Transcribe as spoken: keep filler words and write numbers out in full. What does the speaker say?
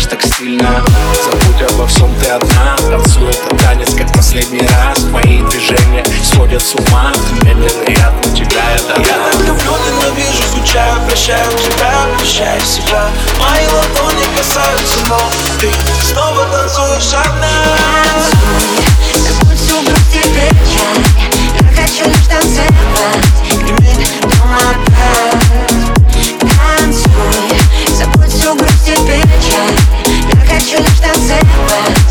так стильно. Забудь обо всем, ты одна. Танцуй этот танец, как последний раз. Мои движения сводят с ума. Ты медленно, и от тебя я дала. Я так люблю, ненавижу, скучаю, прощаю тебя, прощаю себя. Мои ладони касаются ног, ты снова танцуешь одна. Забудь всю грусть и печаль. Я хочу лишь танцевать, греметь дом опять. Танцуй, забудь всю грусть и печаль. Я хочу лишь танцевать.